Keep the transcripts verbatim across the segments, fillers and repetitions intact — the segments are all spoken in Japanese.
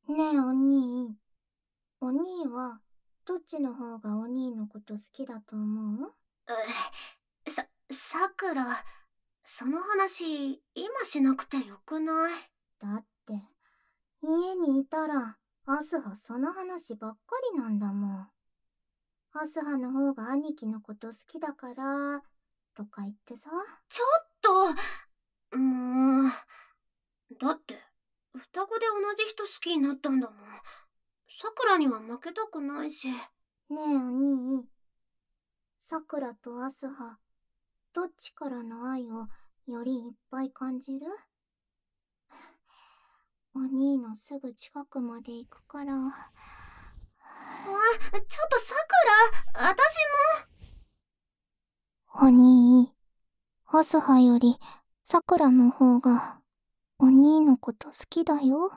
ねえお兄、お兄はどっちの方がお兄のこと好きだと思う？ うさ、さくら、その話、今しなくてよくない？ だって、家にいたら、アスハその話ばっかりなんだもん。アスハの方が兄貴のこと好きだから、とか言ってさ。 ちょっと、もう、だって、双子で同じ人好きになったんだもん。さくらには負けたくないし。 ねえお兄、さくらとアスハ、どっちからの愛をよりいっぱい感じる？お兄のすぐ近くまで行くから。 あ、ちょっとさくら、私お兄、アスハよりさくらの方がお兄のこと好きだよ。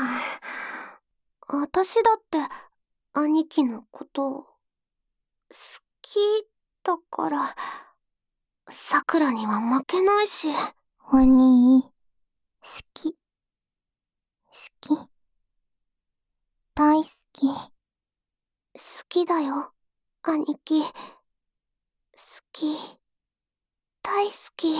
私だって兄貴のこと好きだからさくらには負けないし。 お兄、好き、好き、大好き。 好きだよ兄貴。好き、大好き。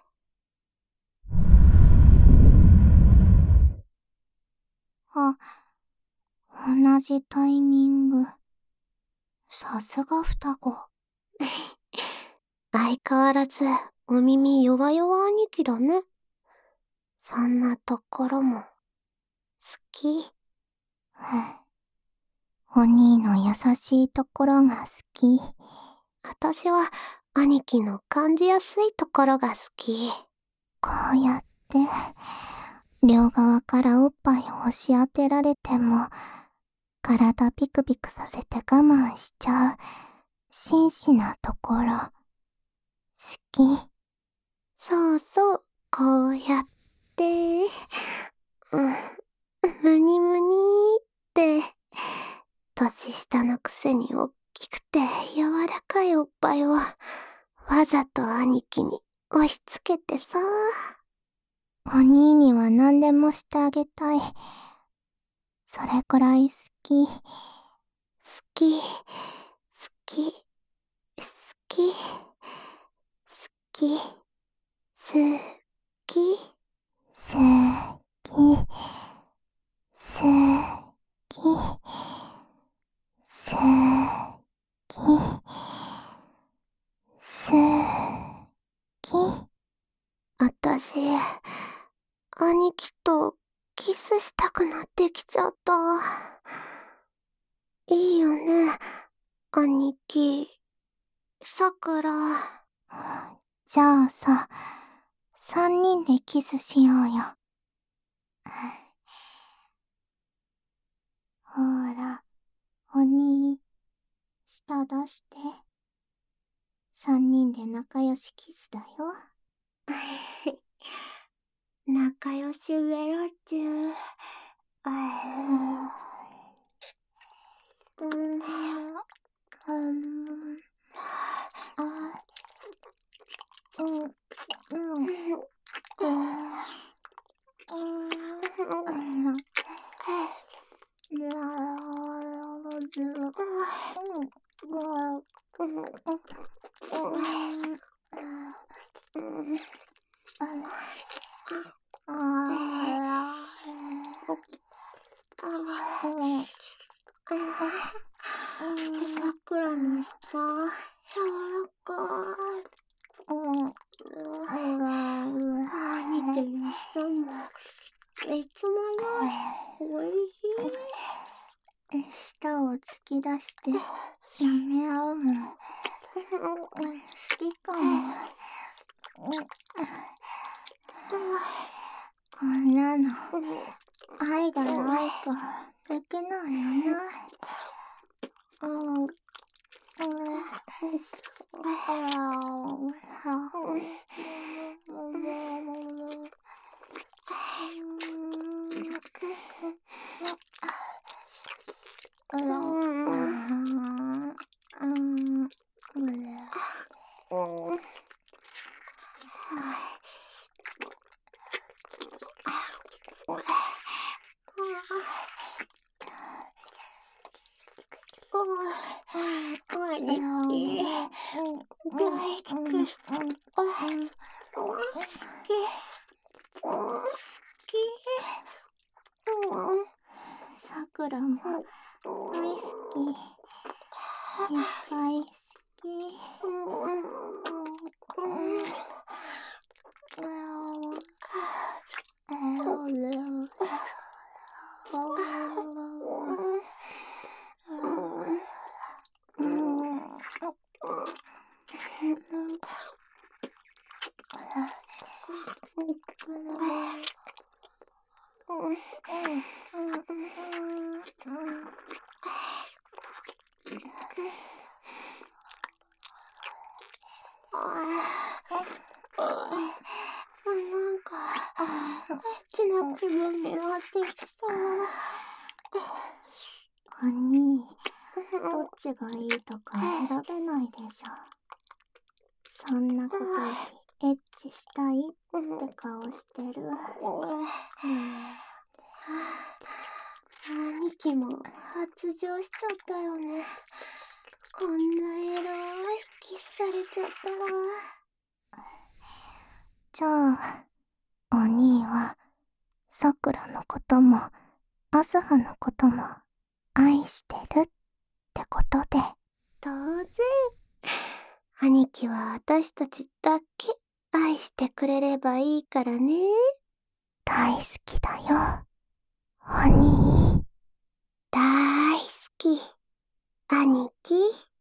あ、同じタイミング。さすが双子。 相変わらずお耳弱々兄貴だね。そんなところも好き。 お兄の優しいところが好き。 私は兄貴の感じやすいところが好き。 こうやって、両側からおっぱいを押し当てられても、体ピクピクさせて我慢しちゃう、真摯なところ、好き。 そうそう、こうやって、うん、むにむにーって、年下のくせにおっきくて柔らかいおっぱいを、わざと兄貴に押し付けてさ。 お兄には何でもしてあげたい。それくらい好き。好き、好き、好き、好き、好き、 好き、好き、好き、好き。 あたし、兄貴とキスしたくなってきちゃった。いいよね、兄貴。さくら。 じゃあさ、三人でキスしようよ。ほーら、お兄、舌出して。三人で仲良しキスだよ。 仲良しベロッチュ。あー。うん。 うん。あ、うん。うん。うん。うん。 さくらの舌、柔らかい。兄貴の舌も、いつもよりおいしい。 舌を突き出してやめ合うの好きかも。こんなの愛がないとできないよな。うん。うん。 兄貴、大好き。好き。 さくらも大好き。いっぱい好き。 なんか、エッチな気分になってきた。 兄、どっちがいいとか選べないでしょ。そんなことよりエッチしたいって顔してる。 兄貴も発情しちゃったよね。こんなエロいキスされちゃったら。 じゃあ、お兄はさくらのこともあすはのことも愛してるってことで。 当然。兄貴は私たちだけ愛してくれればいいからね。 大好きだよ、お兄。 大好き、兄貴。